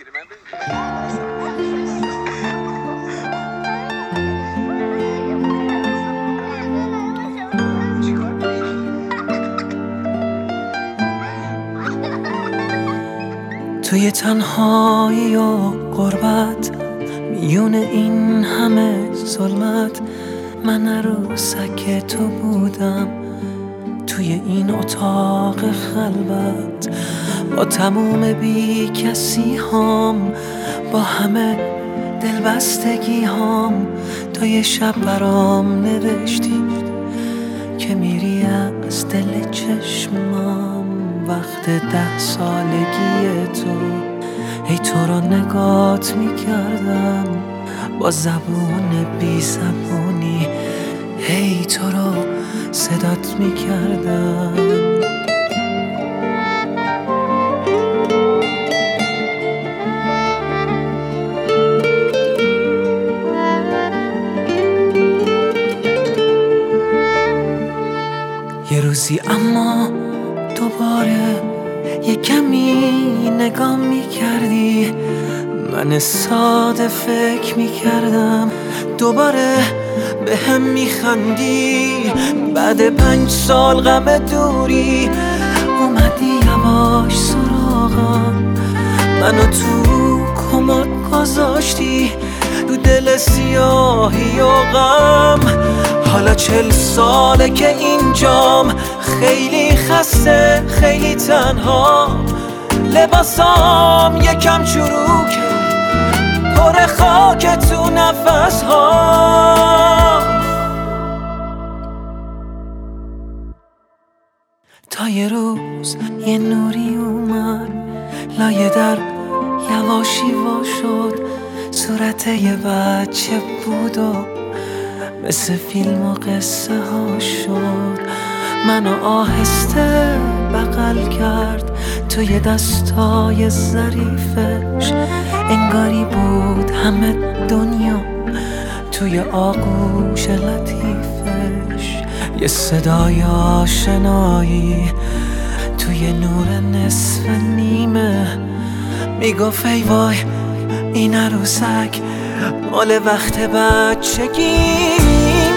توی تنهایی و غربت، میون این همه ظلمت، من عروسک تو بودم توی این اتاق خلوت، با تموم بی کسی هام، با همه دلبستگی هام. تا یه شب برام نوشتی که میری از دل چشمام. وقت 10 سالگی تو، ای تو رو نگات میکردم با زبون بی زبونی، ای تو رو صدات میکردم. یه روزی اما دوباره یه کمی نگاه میکردی، من ساده فکر میکردم دوباره به هم میخندی. بعد 5 سال غم دوری اومدی یواش سراغم، منو تو کمد گذاشتی تو دل سیاهی و غم. حالا 40 ساله که اینجام، خیلی خسته خیلی تنها، لباسام یکم چروکه پر خاک تو نفس ها. تا یه روز یه نوری اومد لایه در، یواشی وا شد، صورت یه بچه بود و مثل فیلم و قصه ها شد. منو آهسته بغل کرد توی دستای ظریفش، انگاری بود همه دنیا توی آغوش لطیفش. یه صدای آشنایی توی نور نصف نیمه میگفت ای وای این عروسک مال وقت بچگی.